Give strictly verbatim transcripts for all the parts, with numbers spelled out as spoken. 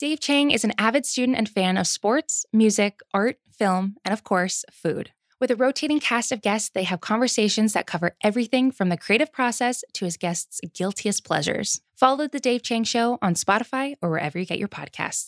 Dave Chang is an avid student and fan of sports, music, art, film, and of course, food. With a rotating cast of guests, they have conversations that cover everything from the creative process to his guests' guiltiest pleasures. Follow The Dave Chang Show on Spotify or wherever you get your podcasts.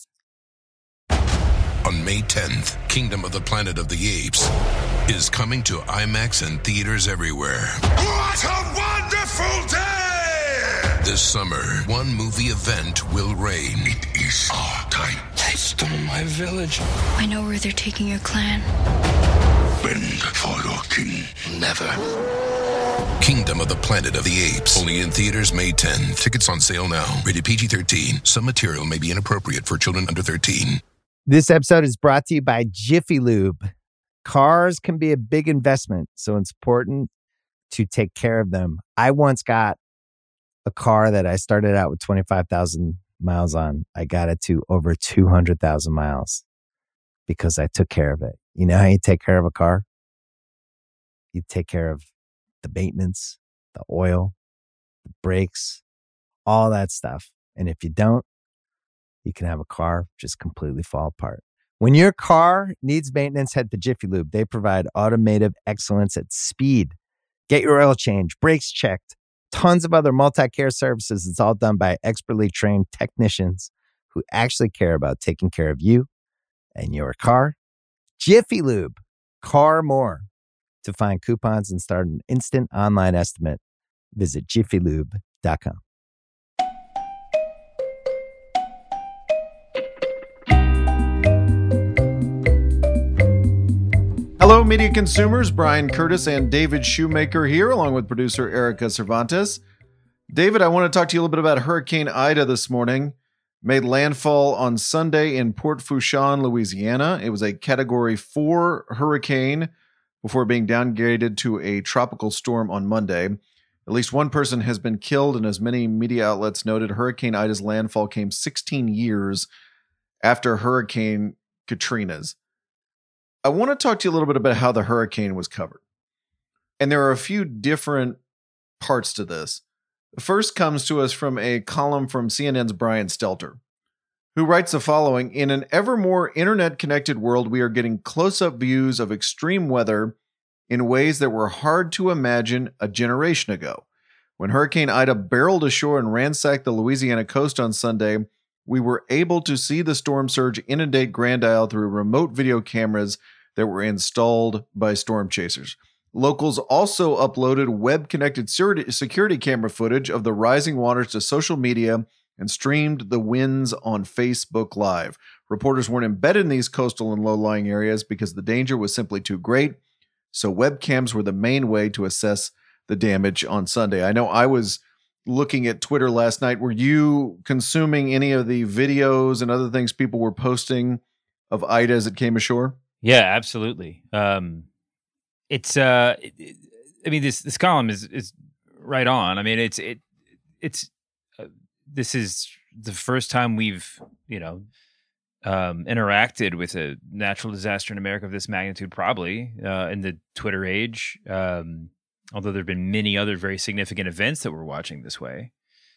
On May tenth, Kingdom of the Planet of the Apes is coming to IMAX and theaters everywhere. What a wonderful day! This summer, one movie event will reign. It is our time. They stole my village. I know where they're taking your clan. Bend for your king. Never. Kingdom of the Planet of the Apes. Only in theaters May tenth. Tickets on sale now. Rated P G thirteen. Some material may be inappropriate for children under thirteen. This episode is brought to you by Jiffy Lube. Cars can be a big investment, so it's important to take care of them. I once got a car that I started out with twenty-five thousand miles on. I got it to over two hundred thousand miles because I took care of it. You know how you take care of a car? You take care of the maintenance, the oil, the brakes, all that stuff. And if you don't, you can have a car just completely fall apart. When your car needs maintenance, head to Jiffy Lube. They provide automotive excellence at speed. Get your oil change, brakes checked, tons of other multi-care services. It's all done by expertly trained technicians who actually care about taking care of you and your car. Jiffy Lube, car more. To find coupons and start an instant online estimate, visit jiffy lube dot com. Hello, media consumers. Brian Curtis and David Shoemaker here, along with producer Erica Cervantes. David, I want to talk to you a little bit about Hurricane Ida this morning. Made landfall on Sunday in Port Fourchon, Louisiana. It was a Category four hurricane before being downgraded to a tropical storm on Monday. At least one person has been killed, and as many media outlets noted, Hurricane Ida's landfall came sixteen years after Hurricane Katrina's. I want to talk to you a little bit about how the hurricane was covered. And there are a few different parts to this. The first comes to us from a column from C N N's Brian Stelter, who writes the following: in an ever more internet-connected world, we are getting close-up views of extreme weather in ways that were hard to imagine a generation ago. When Hurricane Ida barreled ashore and ransacked the Louisiana coast on Sunday, we were able to see the storm surge inundate Grand Isle through remote video cameras that were installed by storm chasers. Locals also uploaded web-connected security camera footage of the rising waters to social media and streamed the winds on Facebook Live. Reporters weren't embedded in these coastal and low-lying areas because the danger was simply too great, so webcams were the main way to assess the damage on Sunday. I know I was looking at Twitter last night. Were you consuming any of the videos and other things people were posting of Ida as it came ashore? Yeah, absolutely. Um, it's, uh, it, it, I mean, this this column is is right on. I mean, it's it it's uh, this is the first time we've you know um, interacted with a natural disaster in America of this magnitude, probably uh, in the Twitter age. Um, although there have been many other very significant events that we're watching this way.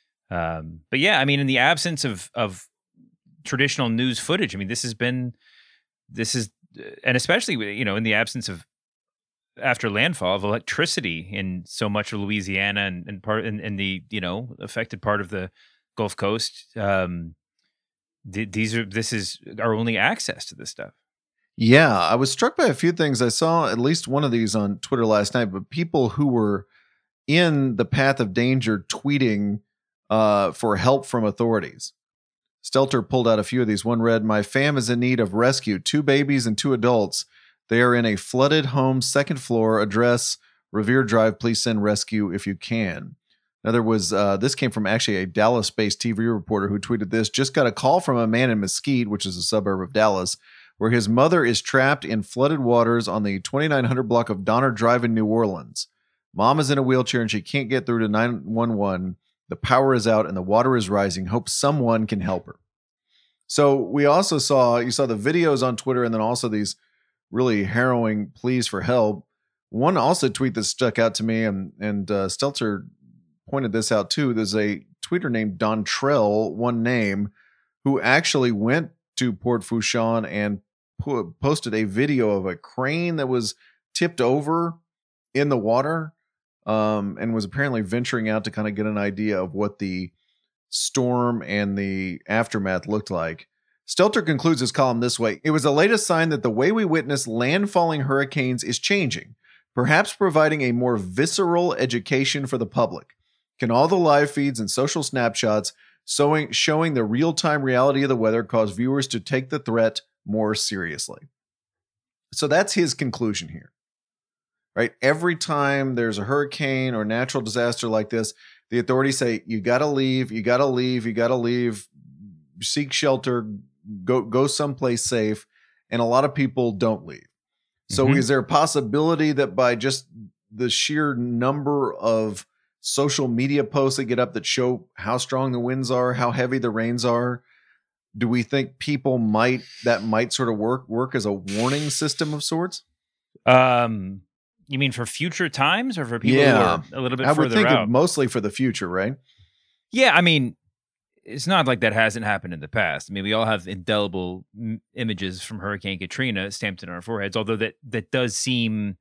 Um, but yeah, I mean, in the absence of of traditional news footage, I mean, this has been this is. And especially, you know, in the absence of, after landfall, of electricity in so much of Louisiana and, and part in, in the, you know, affected part of the Gulf Coast, um, th- these are this is our only access to this stuff. Yeah, I was struck by a few things. I saw at least one of these on Twitter last night, but people who were in the path of danger tweeting uh, for help from authorities. Stelter pulled out a few of these. One read, "My fam is in need of rescue. Two babies and two adults. They are in a flooded home, second floor, address Revere Drive. Please send rescue if you can." Another was, uh, this came from actually a Dallas-based T V reporter who tweeted this: "Just got a call from a man in Mesquite," which is a suburb of Dallas, "where his mother is trapped in flooded waters on the twenty-nine hundred block of Donner Drive in New Orleans. Mom is in a wheelchair and she can't get through to nine one one. The power is out and the water is rising. Hope someone can help her." So we also saw, you saw the videos on Twitter and then also these really harrowing pleas for help. One also tweet that stuck out to me, and, and uh, Stelter pointed this out too. There's a tweeter named Dontrell, one name, who actually went to Port Fourchon and po- posted a video of a crane that was tipped over in the water, um, and was apparently venturing out to kind of get an idea of what the storm and the aftermath looked like. Stelter concludes his column this way: "It was the latest sign that the way we witness landfalling hurricanes is changing, perhaps providing a more visceral education for the public. Can all the live feeds and social snapshots showing, showing the real-time reality of the weather cause viewers to take the threat more seriously?" So that's his conclusion here, right? Every time there's a hurricane or natural disaster like this, the authorities say, you got to leave, you got to leave, you got to leave, seek shelter, go go someplace safe. And a lot of people don't leave. So mm-hmm. is there a possibility that by just the sheer number of social media posts that get up that show how strong the winds are, how heavy the rains are, do we think people might, that might sort of work, work as a warning system of sorts? Um, you mean for future times or for people yeah. who are a little bit I further would think out? It mostly for the future, right? Yeah. I mean, it's not like that hasn't happened in the past. I mean, we all have indelible m- images from Hurricane Katrina stamped in our foreheads, although that, that does seem,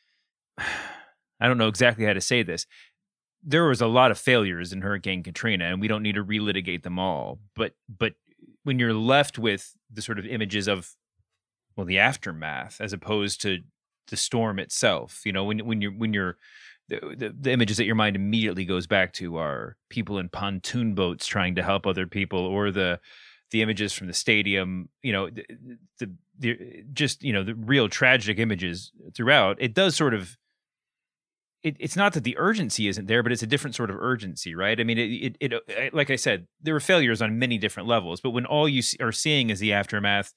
I don't know exactly how to say this. There was a lot of failures in Hurricane Katrina, and we don't need to relitigate them all. But, but when you're left with the sort of images of, well, the aftermath, as opposed to the storm itself, you know, when, when you're, when you're, The, the, the images that your mind immediately goes back to are people in pontoon boats trying to help other people, or the the images from the stadium, you know, the, the, the just, you know, the real tragic images throughout. It does sort of, it, it's not that the urgency isn't there, but it's a different sort of urgency, right? I mean, it, it, it like I said, there were failures on many different levels, but when all you are seeing is the aftermath,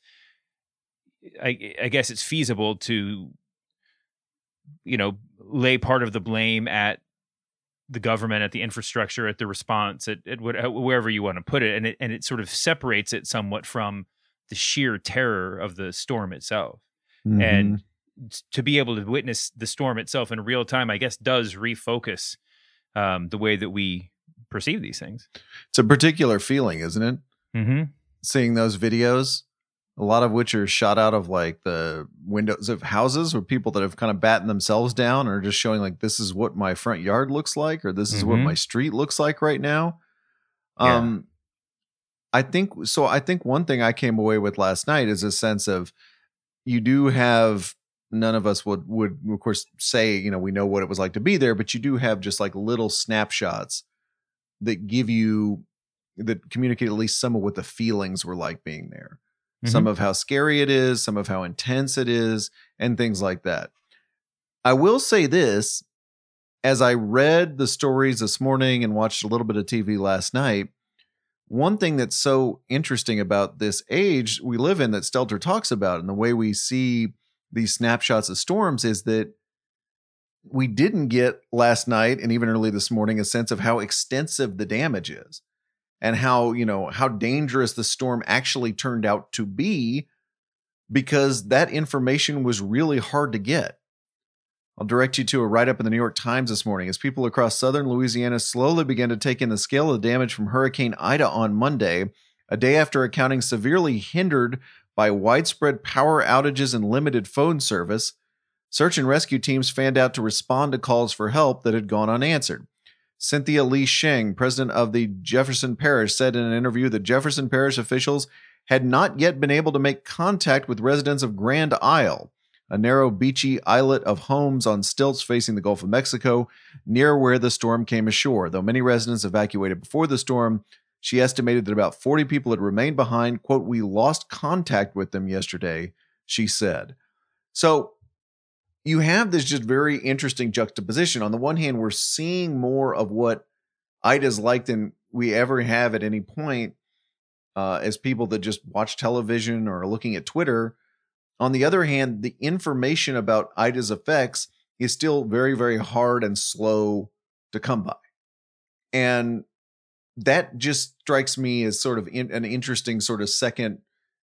I, I guess it's feasible to, you know, lay part of the blame at the government, at the infrastructure, at the response, at, at wherever you want to put it. And it, and it sort of separates it somewhat from the sheer terror of the storm itself. Mm-hmm. And to be able to witness the storm itself in real time, I guess, does refocus um, the way that we perceive these things. It's a particular feeling, isn't it? Mm-hmm. Seeing those videos, a lot of which are shot out of like the windows of houses, or people that have kind of battened themselves down, or just showing like, this is what my front yard looks like, or this is mm-hmm. what my street looks like right now. Yeah. Um, I think, so I think one thing I came away with last night is a sense of, you do have, none of us would, would of course say, you know, we know what it was like to be there, but you do have just like little snapshots that give you, that communicate at least some of what the feelings were like being there. Some of how scary it is, some of how intense it is, and things like that. I will say this, as I read the stories this morning and watched a little bit of T V last night, one thing that's so interesting about this age we live in that Stelter talks about, and the way we see these snapshots of storms, is that we didn't get last night and even early this morning a sense of how extensive the damage is. And how, you know, how dangerous the storm actually turned out to be, because that information was really hard to get. I'll direct you to a write-up in the New York Times this morning. As people across southern Louisiana slowly began to take in the scale of the damage from Hurricane Ida on Monday, a day after accounting severely hindered by widespread power outages and limited phone service, search and rescue teams fanned out to respond to calls for help that had gone unanswered. Cynthia Lee Sheng, president of the Jefferson Parish, said in an interview that Jefferson Parish officials had not yet been able to make contact with residents of Grand Isle, a narrow beachy islet of homes on stilts facing the Gulf of Mexico, near where the storm came ashore. Though many residents evacuated before the storm, she estimated that about forty people had remained behind. Quote, "We lost contact with them yesterday," she said. So you have this just very interesting juxtaposition. On the one hand, we're seeing more of what Ida's like than we ever have at any point uh, as people that just watch television or are looking at Twitter. On the other hand, the information about Ida's effects is still very, very hard and slow to come by. And that just strikes me as sort of in, an interesting sort of second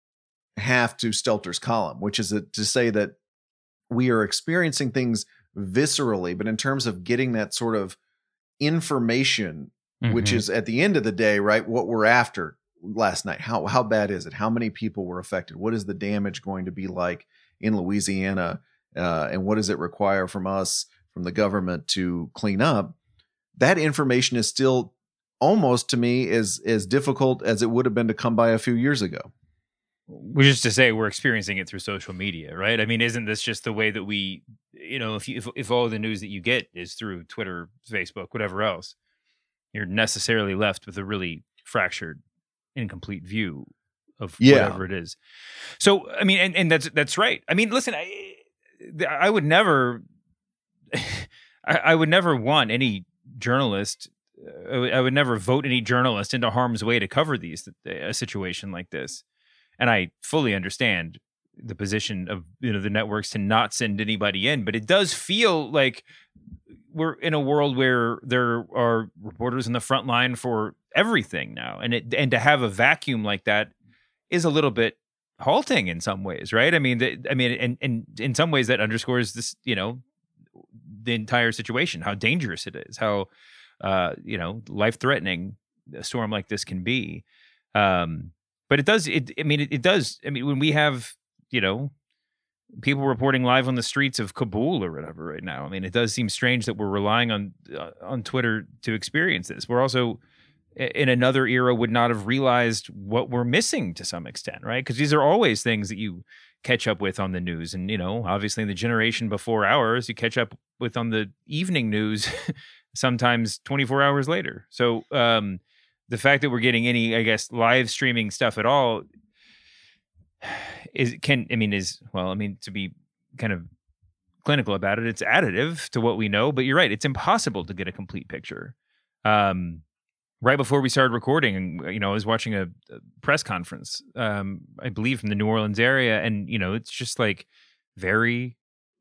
half to Stelter's column, which is a, to say that we are experiencing things viscerally, but in terms of getting that sort of information, mm-hmm. which is at the end of the day, right, what we're after last night? How how bad is it? How many people were affected? What is the damage going to be like in Louisiana? Uh, and what does it require from us, from the government, to clean up? That information is still almost, to me, as as difficult as it would have been to come by a few years ago. Which is to say, we're experiencing it through social media, right? I mean, isn't this just the way that we, you know, if you, if, if all the news that you get is through Twitter, Facebook, whatever else, you're necessarily left with a really fractured, incomplete view of yeah. whatever it is. So, I mean, and, and that's that's right. I mean, listen, I, I would never, I, I would never want any journalist, uh, I, would, I would never vote any journalist into harm's way to cover these a situation like this. And I fully understand the position of, you know, the networks to not send anybody in, but it does feel like we're in a world where there are reporters in the front line for everything now, and it and to have a vacuum like that is a little bit halting in some ways, right? I mean, the, I mean, and and in some ways that underscores this, you know, the entire situation, how dangerous it is, how uh, you know, life threatening a storm like this can be. Um, But it does, it, I mean, it, it does, I mean, when we have, you know, people reporting live on the streets of Kabul or whatever right now, I mean, it does seem strange that we're relying on uh, on Twitter to experience this. We're also, in another era, would not have realized what we're missing to some extent, right? Because these are always things that you catch up with on the news. And, you know, obviously in the generation before ours, you catch up with on the evening news sometimes twenty-four hours later. So, um, the fact that we're getting any, I guess, live streaming stuff at all is can, I mean, is, well, I mean, to be kind of clinical about it, it's additive to what we know, but you're right. It's impossible to get a complete picture. Um, right before we started recording, you know, I was watching a, a press conference, um, I believe from the New Orleans area. And, you know, it's just like very,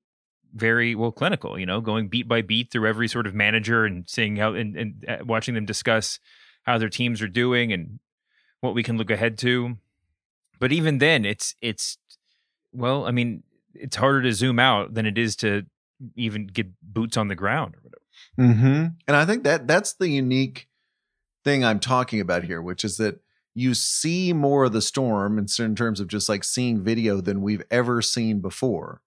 very well clinical, you know, going beat by beat through every sort of manager and seeing how, and, and uh, watching them discuss how their teams are doing and what we can look ahead to. But even then, it's, it's well, I mean, it's harder to zoom out than it is to even get boots on the ground or whatever. Mm-hmm. And I think that that's the unique thing I'm talking about here, which is that you see more of the storm in certain terms of just like seeing video than we've ever seen before.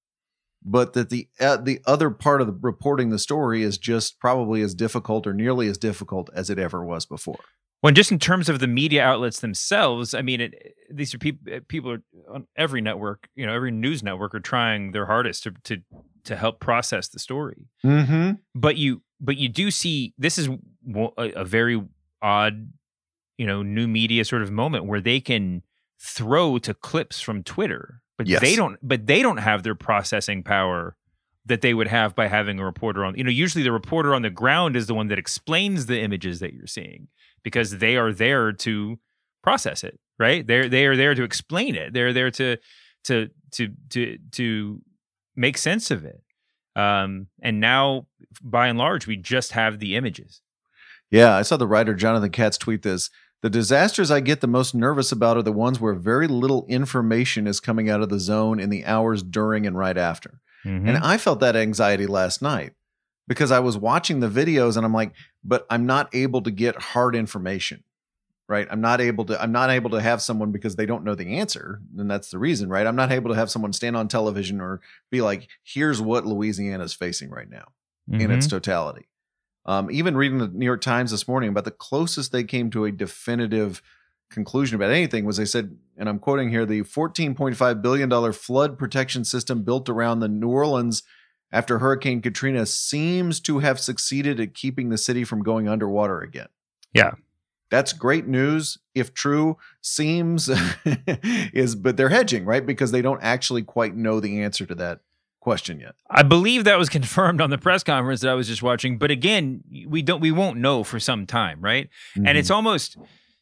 But that the uh, the other part of the reporting the story is just probably as difficult or nearly as difficult as it ever was before. When just in terms of the media outlets themselves, I mean, it, these are people. People are on every network, you know, every news network are trying their hardest to to to help process the story. Mm-hmm. But you, but you do see this is a, a very odd, you know, new media sort of moment where they can throw to clips from Twitter. But yes. they don't. But they don't have their processing power that they would have by having a reporter on. You know, usually the reporter on the ground is the one that explains the images that you're seeing because they are there to process it, right? They're they are there to explain it. They're there to to to to to make sense of it. Um, and now, by and large, we just have the images. Yeah, I saw the writer Jonathan Katz tweet this. The disasters I get the most nervous about are the ones where very little information is coming out of the zone in the hours during and right after. Mm-hmm. And I felt that anxiety last night because I was watching the videos and I'm like, but I'm not able to get hard information, right? I'm not able to, I'm not able to have someone because they don't know the answer. And that's the reason, right? I'm not able to have someone stand on television or be like, here's what Louisiana is facing right now mm-hmm. in its totality. Um, even reading the New York Times this morning about the closest they came to a definitive conclusion about anything was they said, and I'm quoting here, the fourteen point five billion dollars flood protection system built around the New Orleans after Hurricane Katrina seems to have succeeded at keeping the city from going underwater again. Yeah. That's great news. If true, seems is, but they're hedging, right? Because they don't actually quite know the answer to that question yet. I believe that was confirmed on the press conference that I was just watching. But again, we don't, we won't know for some time, right? Mm-hmm. And it's almost,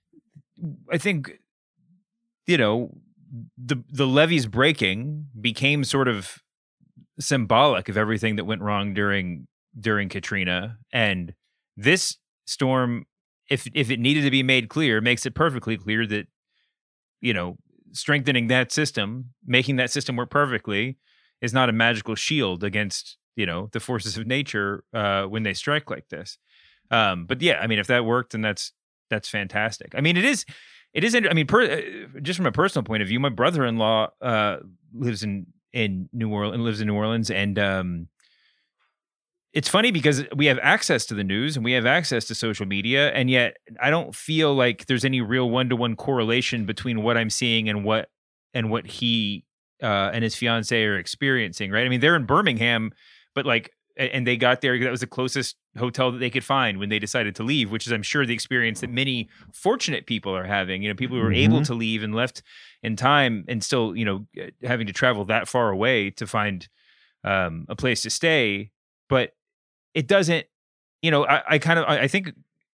I think, you know, the the levees breaking became sort of symbolic of everything that went wrong during during Katrina. And this storm, if if it needed to be made clear, makes it perfectly clear that, you know, strengthening that system, making that system work perfectly, is not a magical shield against, you know, the forces of nature uh, when they strike like this. Um, but yeah, I mean, if that worked, then that's that's fantastic. I mean, it is it isn't. I mean, per, just from a personal point of view, my brother-in-law uh, lives in in New Orleans, lives in New Orleans, and um, it's funny because we have access to the news and we have access to social media, and yet I don't feel like there's any real one-to-one correlation between what I'm seeing and what and what he uh, and his fiance are experiencing. Right? I mean, they're in Birmingham, but like, and they got there. That was the closest hotel that they could find when they decided to leave, which is, I'm sure, the experience that many fortunate people are having. You know, people who were mm-hmm. able to leave and left in time, and still, you know, having to travel that far away to find um, a place to stay. But it doesn't, you know, I, I kind of, I, I think,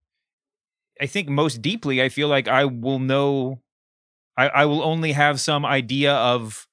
I think most deeply, I feel like I will know, I, I will only have some idea of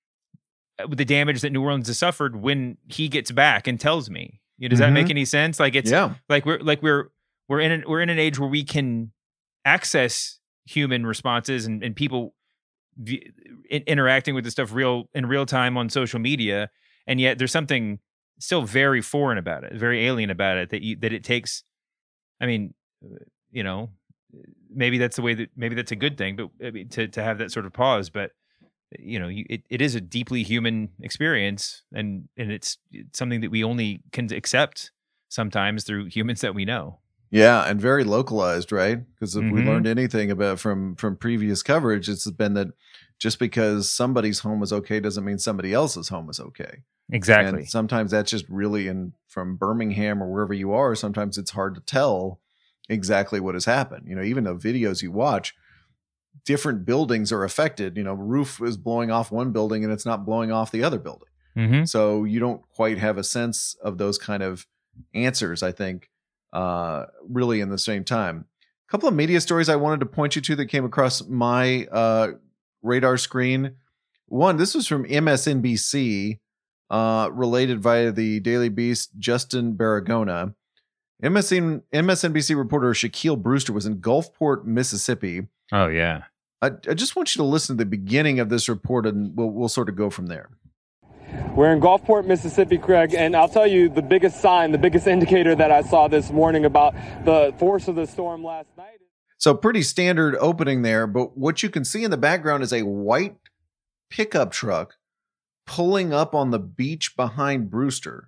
the damage that New Orleans has suffered when he gets back and tells me. You know, does mm-hmm. that make any sense? Like it's yeah. like we're like we're we're in an, we're in an age where we can access human responses and, and people v- in, interacting with this stuff real in real time on social media, and yet there's something still very foreign about it, very alien about it that you, that it takes. I mean, you know, maybe that's the way that maybe that's a good thing, but I mean, to to have that sort of pause, but. You know, you, it, it is a deeply human experience, and, and it's, it's something that we only can accept sometimes through humans that we know. Yeah, and very localized, right? Because if Mm-hmm. we learned anything about from from previous coverage, it's been that just because somebody's home is okay doesn't mean somebody else's home is okay. Exactly. And sometimes that's just really in from Birmingham or wherever you are. Sometimes it's hard to tell exactly what has happened. You know, even the videos you watch. Different buildings are affected. You know, roof is blowing off one building and it's not blowing off the other building. Mm-hmm. So you don't quite have a sense of those kind of answers, I think, uh, really in the same time. A couple of media stories I wanted to point you to that came across my uh, radar screen. One, this was from M S N B C, uh, related via the Daily Beast, Justin Baragona. M S N B C reporter Shaquille Brewster was in Gulfport, Mississippi. Oh, yeah. I, I just want you to listen to the beginning of this report, and we'll we'll sort of go from there. We're in Gulfport, Mississippi, Craig, and I'll tell you the biggest sign, the biggest indicator that I saw this morning about the force of the storm last night. So pretty standard opening there, but what you can see in the background is a white pickup truck pulling up on the beach behind Brewster.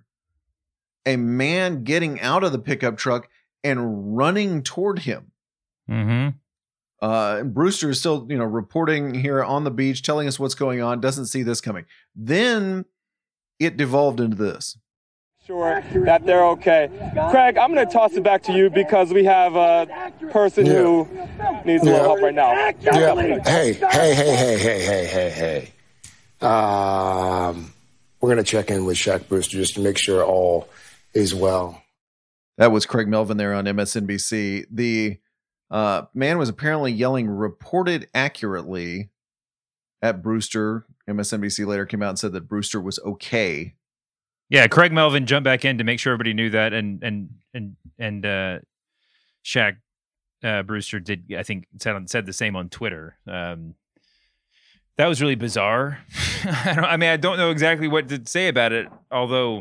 A man getting out of the pickup truck and running toward him. Mm-hmm. Uh, and Brewster is still, you know, reporting here on the beach, telling us what's going on, doesn't see this coming. Then it devolved into this. Sure that they're okay. Craig, I'm going to toss it back to you because we have a person yeah. who needs a yeah. little help right now. Yeah. Hey, hey, hey, hey, hey, hey, hey, hey. Um, we're going to check in with Shaq Brewster just to make sure all is well. That was Craig Melvin there on M S N B C. The Uh, man was apparently yelling "reported accurately" at Brewster. M S N B C later came out and said that Brewster was okay. Yeah, Craig Melvin jumped back in to make sure everybody knew that, and and and and uh, Shaq uh, Brewster did, I think, said said the same on Twitter. Um, that was really bizarre. I, don't, I mean, I don't know exactly what to say about it, although,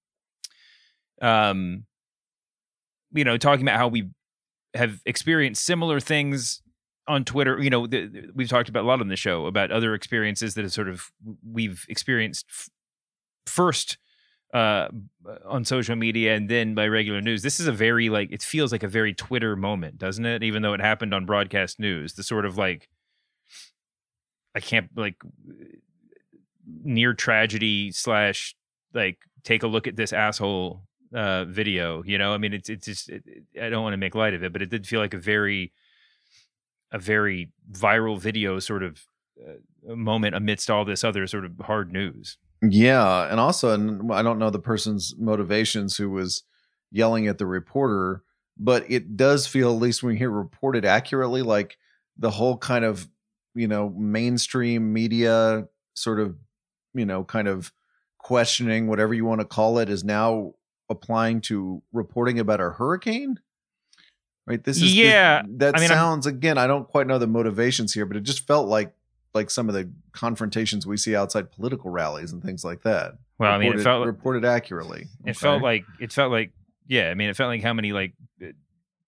um, you know, talking about how we have experienced similar things on Twitter. You know, the, the, we've talked about a lot on the show about other experiences that have sort of we've experienced f- first uh, on social media and then by regular news. This is a very like, it feels like a very Twitter moment, doesn't it? Even though it happened on broadcast news, the sort of like, I can't like near tragedy slash like, take a look at this asshole uh video, you know. I mean, it's it's just it, it, I don't want to make light of it, but it did feel like a very a very viral video sort of uh, moment amidst all this other sort of hard news. Yeah, and also, and I don't know the person's motivations who was yelling at the reporter, but it does feel, at least when you hear reported accurately, like the whole kind of, you know, mainstream media sort of, you know, kind of questioning, whatever you want to call it, is now applying to reporting about a hurricane, right? This is yeah. This, that I mean, sounds I'm, again. I don't quite know the motivations here, but it just felt like like some of the confrontations we see outside political rallies and things like that. Well, reported, I mean, it felt reported accurately. It okay. felt like it felt like yeah. I mean, it felt like how many like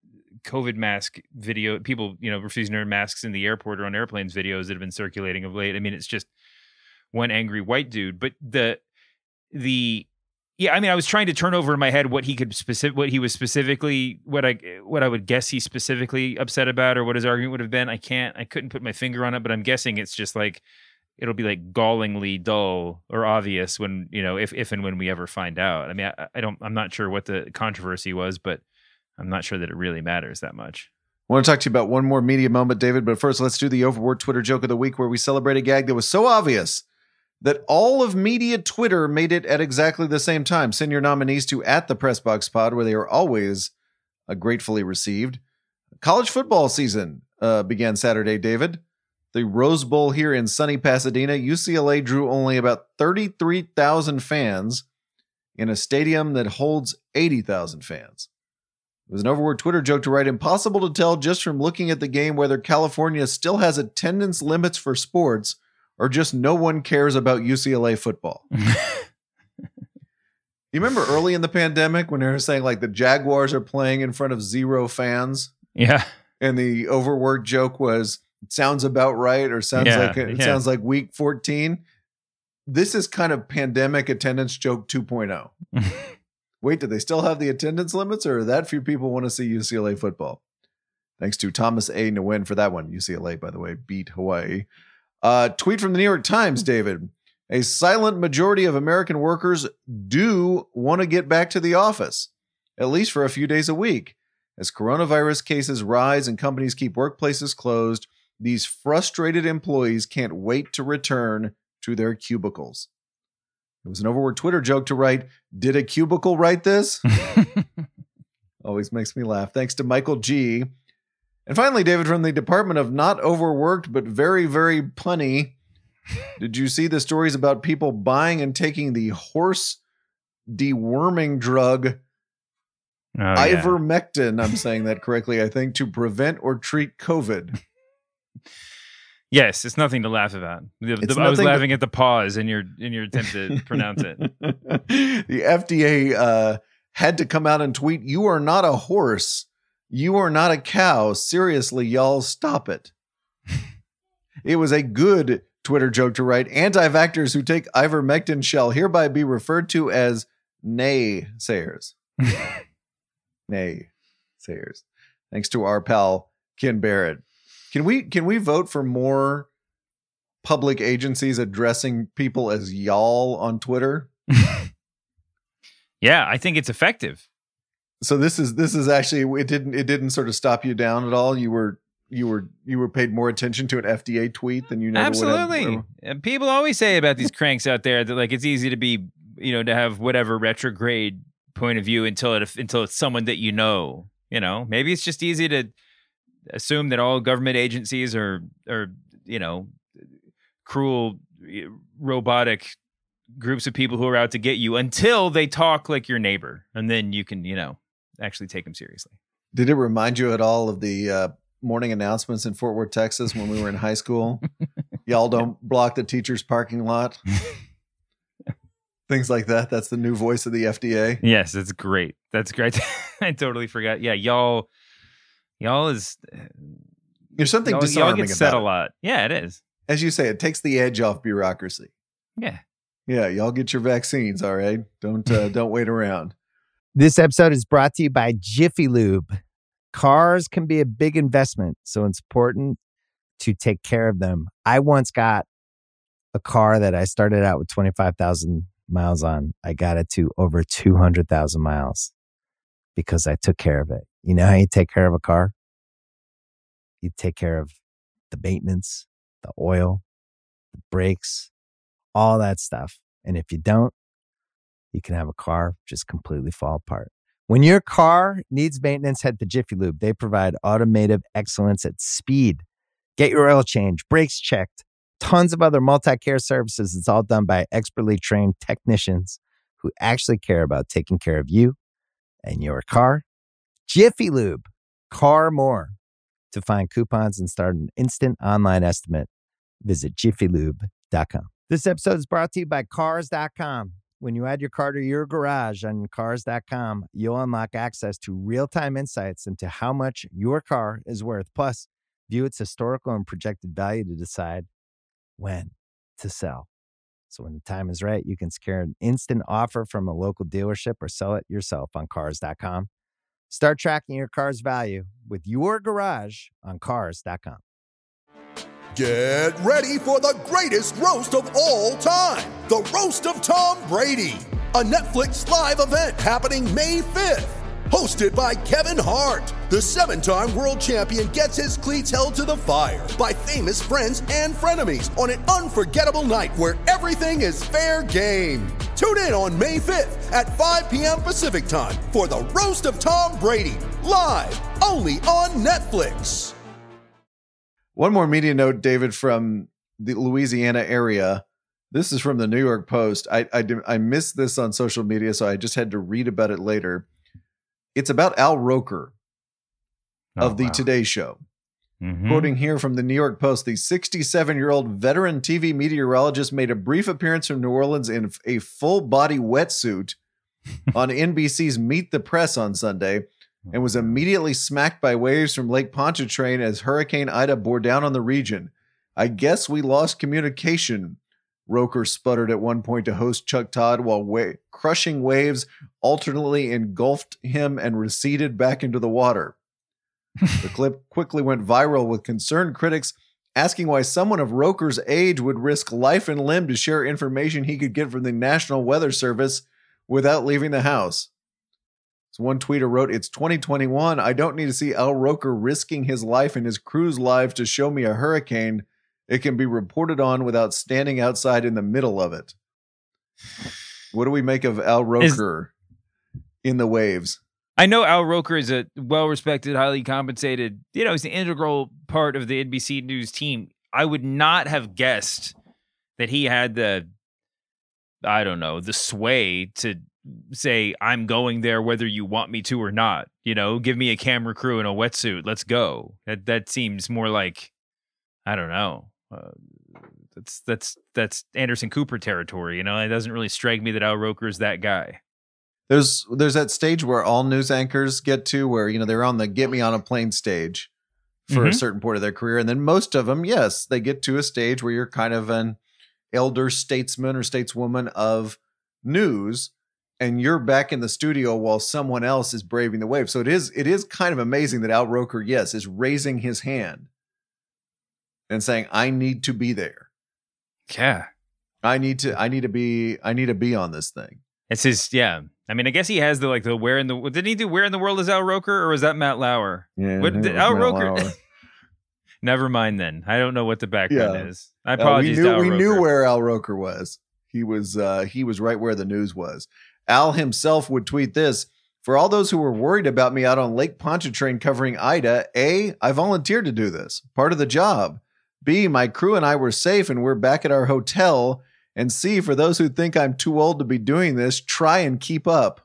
COVID mask video, people, you know, refusing to wear masks in the airport or on airplanes videos that have been circulating of late. I mean, it's just one angry white dude. But the, the, yeah, I mean, I was trying to turn over in my head what he could specific, what he was specifically, what I, what I would guess he's specifically upset about, or what his argument would have been. I can't, I couldn't put my finger on it, but I'm guessing it's just like, it'll be like gallingly dull or obvious when, you know, if, if and when we ever find out. I mean, I, I don't, I'm not sure what the controversy was, but I'm not sure that it really matters that much. I want to talk to you about one more media moment, David, but first let's do the Overworked Twitter joke of the week, where we celebrate a gag that was so obvious that all of media Twitter made it at exactly the same time. Send your nominees to at the Pressbox Pod, where they are always uh, gratefully received. College football season uh, began Saturday, David. The Rose Bowl here in sunny Pasadena. U C L A drew only about thirty-three thousand fans in a stadium that holds eighty thousand fans. It was an Overworked Twitter joke to write, impossible to tell just from looking at the game whether California still has attendance limits for sports or just no one cares about U C L A football. You remember early in the pandemic when they were saying like the Jaguars are playing in front of zero fans? Yeah. And the Overworked joke was, it sounds about right, or sounds yeah, like it yeah. sounds like week fourteen. This is kind of pandemic attendance joke two point oh. Wait, do they still have the attendance limits, or that few people want to see U C L A football? Thanks to Thomas A. Nguyen for that one. U C L A, by the way, beat Hawaii. Uh, tweet from the New York Times, David. A silent majority of American workers do want to get back to the office, at least for a few days a week. As coronavirus cases rise and companies keep workplaces closed, these frustrated employees can't wait to return to their cubicles. It was an Overworked Twitter joke to write, did a cubicle write this? Always makes me laugh. Thanks to Michael G. And finally, David, from the Department of Not Overworked, but very, very punny. Did you see the stories about people buying and taking the horse deworming drug oh, yeah. ivermectin? I'm saying that correctly, I think, to prevent or treat COVID. Yes, it's nothing to laugh about. The, the, I was laughing to, at the pause in your in your attempt to pronounce it. The F D A uh, had to come out and tweet, "You are not a horse. You are not a cow. Seriously, y'all, stop it." It was a good Twitter joke to write. Anti-vaxxers who take ivermectin shall hereby be referred to as naysayers. Naysayers. Thanks to our pal Ken Barrett. Can we can we vote for more public agencies addressing people as y'all on Twitter? Yeah, I think it's effective. So this is this is actually it didn't it didn't sort of stop you down at all. You were you were you were paid more attention to an F D A tweet than you never Absolutely. would have. And people always say about these cranks out there that like it's easy to be, you know, to have whatever retrograde point of view until it until it's someone that you know. You know, maybe it's just easy to assume that all government agencies are are, you know, cruel, robotic groups of people who are out to get you until they talk like your neighbor, and then you can, you know, actually take them seriously. Did it remind you at all of the uh, morning announcements in Fort Worth, Texas, when we were in high school? Y'all don't block the teacher's parking lot. Things like that. That's the new voice of the F D A. Yes, it's great. That's great. I totally forgot. Yeah, y'all, y'all is. There's something y'all, disarming y'all get said about a lot. Yeah, it is. As you say, it takes the edge off bureaucracy. Yeah. Yeah, y'all get your vaccines, all right? Don't uh, don't wait around. This episode is brought to you by Jiffy Lube. Cars can be a big investment, so it's important to take care of them. I once got a car that I started out with twenty-five thousand miles on. I got it to over two hundred thousand miles because I took care of it. You know how you take care of a car? You take care of the maintenance, the oil, the brakes, all that stuff. And if you don't, you can have a car just completely fall apart. When your car needs maintenance, head to Jiffy Lube. They provide automotive excellence at speed. Get your oil change, brakes checked, tons of other multi-care services. It's all done by expertly trained technicians who actually care about taking care of you and your car. Jiffy Lube, car more. To find coupons and start an instant online estimate, visit jiffy lube dot com. This episode is brought to you by cars dot com. When you add your car to your garage on cars dot com, you'll unlock access to real-time insights into how much your car is worth. Plus, view its historical and projected value to decide when to sell. So when the time is right, you can secure an instant offer from a local dealership or sell it yourself on cars dot com. Start tracking your car's value with your garage on cars dot com. Get ready for the greatest roast of all time, the Roast of Tom Brady, a Netflix live event happening May fifth. Hosted by Kevin Hart, the seven-time world champion gets his cleats held to the fire by famous friends and frenemies on an unforgettable night where everything is fair game. Tune in on May fifth at five p.m. Pacific time for the Roast of Tom Brady, live only on Netflix. One more media note, David, from the Louisiana area. This is from the New York Post. I, I, I missed this on social media, so I just had to read about it later. It's about Al Roker of oh, the wow. Today Show. Mm-hmm. Quoting here from the New York Post, the sixty-seven-year-old veteran T V meteorologist made a brief appearance from New Orleans in a full-body wetsuit on N B C's Meet the Press on Sunday, and was immediately smacked by waves from Lake Pontchartrain as Hurricane Ida bore down on the region. I guess we lost communication, Roker sputtered at one point to host Chuck Todd while wa- crushing waves alternately engulfed him and receded back into the water. The clip quickly went viral with concerned critics asking why someone of Roker's age would risk life and limb to share information he could get from the National Weather Service without leaving the house. So one tweeter wrote, "It's twenty twenty-one. I don't need to see Al Roker risking his life and his crew's lives to show me a hurricane. It can be reported on without standing outside in the middle of it." What do we make of Al Roker is, in the waves? I know Al Roker is a well-respected, highly compensated, you know, he's an integral part of the N B C News team. I would not have guessed that he had the, I don't know, the sway to say, I'm going there whether you want me to or not. You know, give me a camera crew and a wetsuit. Let's go. That that seems more like, I don't know. Uh, that's that's that's Anderson Cooper territory. You know, it doesn't really strike me that Al Roker is that guy. There's there's that stage where all news anchors get to where, you know, they're on the get me on a plane stage for mm-hmm. a certain point of their career. And then most of them, yes, they get to a stage where you're kind of an elder statesman or stateswoman of news, and you're back in the studio while someone else is braving the wave. So it is it is kind of amazing that Al Roker, yes, is raising his hand and saying, I need to be there. Yeah. I need to I need to be I need to be on this thing. It's his, yeah. I mean, I guess he has the like the where in the didn't he do where in the world is Al Roker, or was that Matt Lauer? Yeah, what, did, Al Roker. Never mind then. I don't know what the background yeah. is. I apologize. Uh, we knew, to Al we Roker. knew where Al Roker was. He was uh, he was right where the news was. Al himself would tweet this: "For all those who were worried about me out on Lake Pontchartrain covering Ida, A, I volunteered to do this. Part of the job. B, my crew and I were safe and we're back at our hotel. And C, for those who think I'm too old to be doing this, try and keep up."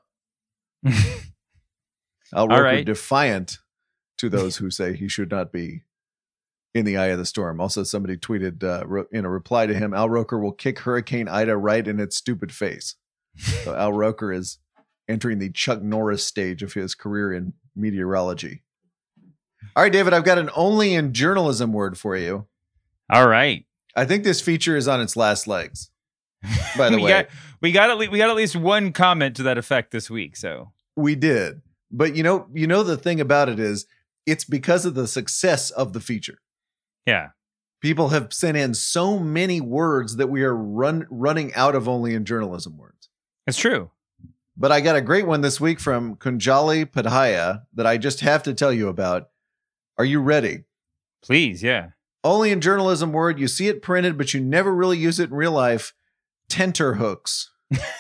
Al Roker right. defiant to those who say he should not be in the eye of the storm. Also, somebody tweeted uh, in a reply to him, Al Roker will kick Hurricane Ida right in its stupid face. So Al Roker is entering the Chuck Norris stage of his career in meteorology. All right, David, I've got an only in journalism word for you. All right. I think this feature is on its last legs. By the we way, got, we got at least, we got at least one comment to that effect this week. So we did, but you know, you know, the thing about it is it's because of the success of the feature. Yeah. People have sent in so many words that we are run running out of only in journalism words. It's true. But I got a great one this week from Kunjali Padhaya that I just have to tell you about. Are you ready? Please. Yeah. Only in journalism word. You see it printed, but you never really use it in real life. Tenterhooks.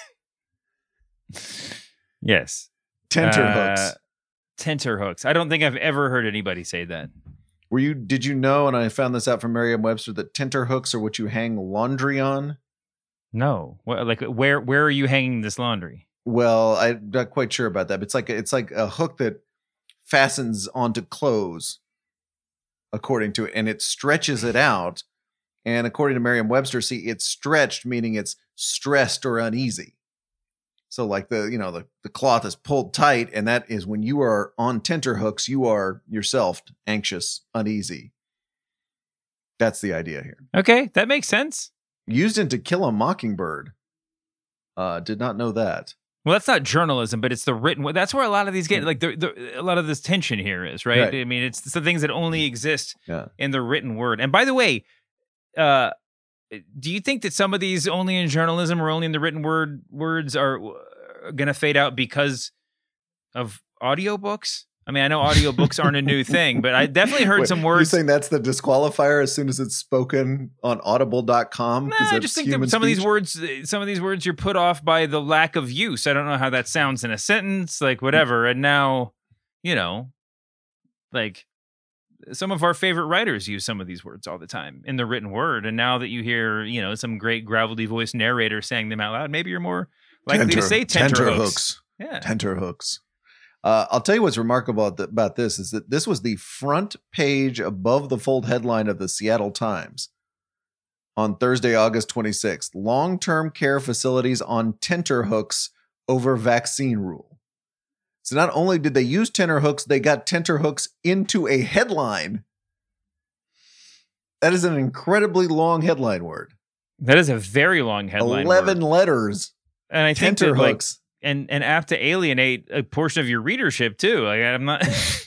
Yes. Tenterhooks. Uh, tenterhooks. I don't think I've ever heard anybody say that. Were you, did you know, and I found this out from Merriam-Webster, that tenterhooks are what you hang laundry on? No. What, like, where, where are you hanging this laundry? Well, I'm not quite sure about that, but it's like, it's like a hook that fastens onto clothes, according to it, and it stretches it out. And according to Merriam-Webster, see, it's stretched, meaning it's stressed or uneasy. So like the, you know, the, the cloth is pulled tight, and that is when you are on tenterhooks, you are yourself anxious, uneasy. That's the idea here. Okay, that makes sense. Used in To Kill a Mockingbird. Uh, did not know that. Well, that's not journalism, but it's the written. That's where a lot of these get like the, the, a lot of this tension here is, right? right? I mean, it's the things that only exist yeah. in the written word. And by the way, uh, do you think that some of these only in journalism or only in the written word words are going to fade out because of audiobooks? I mean, I know audiobooks aren't a new thing, but I definitely heard Wait, some words. You're saying that's the disqualifier as soon as it's spoken on audible dot com? Nah, I just think that some speech? of these words, some of these words you're put off by the lack of use. I don't know how that sounds in a sentence, like whatever. And now, you know, like some of our favorite writers use some of these words all the time in the written word. And now that you hear, you know, some great gravelly voice narrator saying them out loud, maybe you're more likely Tenter, to say tenter, tenter hooks. hooks. Yeah. Tenter hooks. Uh, I'll tell you what's remarkable about, about this is that this was the front page above the fold headline of the Seattle Times on Thursday, August twenty-sixth. Long-term care facilities on tenterhooks over vaccine rule. So not only did they use tenterhooks, they got tenterhooks into a headline. That is an incredibly long headline word. That is a very long headline eleven word. letters. And I think that, like, tenterhooks. and and apt to alienate a portion of your readership too. Like I'm not.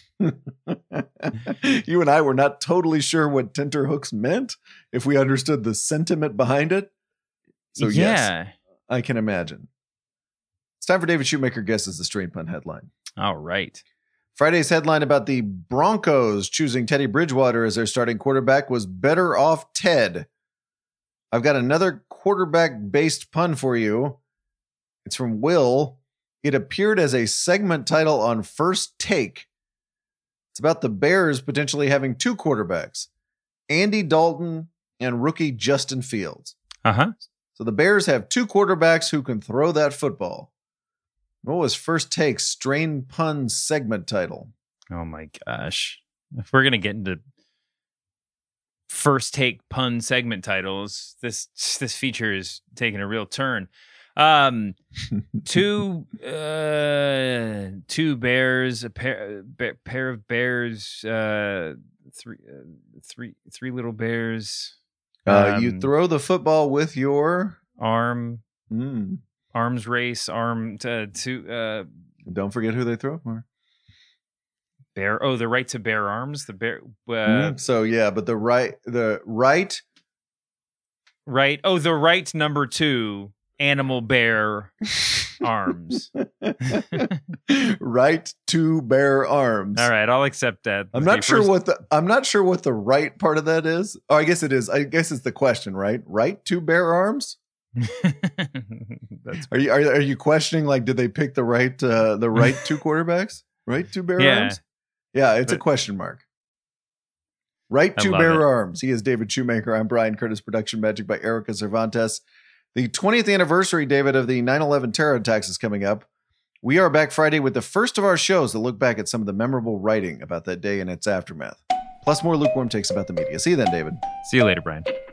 You and I were not totally sure what tenterhooks meant if we understood the sentiment behind it. So yeah. yes, I can imagine. It's time for David Shoemaker guesses the Strain Pun headline. All right. Friday's headline about the Broncos choosing Teddy Bridgewater as their starting quarterback was Better Off Ted. I've got another quarterback-based pun for you. It's from Will. It appeared as a segment title on First Take. It's about the Bears potentially having two quarterbacks, Andy Dalton and rookie Justin Fields. Uh-huh. So the Bears have two quarterbacks who can throw that football. What was First Take's Strain Pun segment title? Oh my gosh. If we're going to get into First Take pun segment titles, this this feature is taking a real turn. Um, two uh, two bears, a pair a pair of bears, uh, three uh, three three little bears. Uh, um, you throw the football with your arm, mm. arms race, arm to, to uh. Don't forget who they throw it for. Bear. Oh, the right to bear arms. The bear. Uh, mm. So yeah, but the right, the right, right. Oh, the right number two. Animal bear arms. Right to bear arms. All right, I'll accept that. I'm not sure first... what the I'm not sure what the right part of that is. Oh, I guess it is. I guess it's the question, right? Right to bear arms? That's... Are you are, are you questioning, like, did they pick the right uh, the right two quarterbacks? Right to bear yeah. arms? Yeah, it's but... a question mark. Right to bear it. arms. He is David Shoemaker. I'm Brian Curtis. Production magic by Erica Cervantes. The twentieth anniversary, David, of the nine eleven terror attacks is coming up. We are back Friday with the first of our shows that look back at some of the memorable writing about that day and its aftermath. Plus more lukewarm takes about the media. See you then, David. See you later, Brian.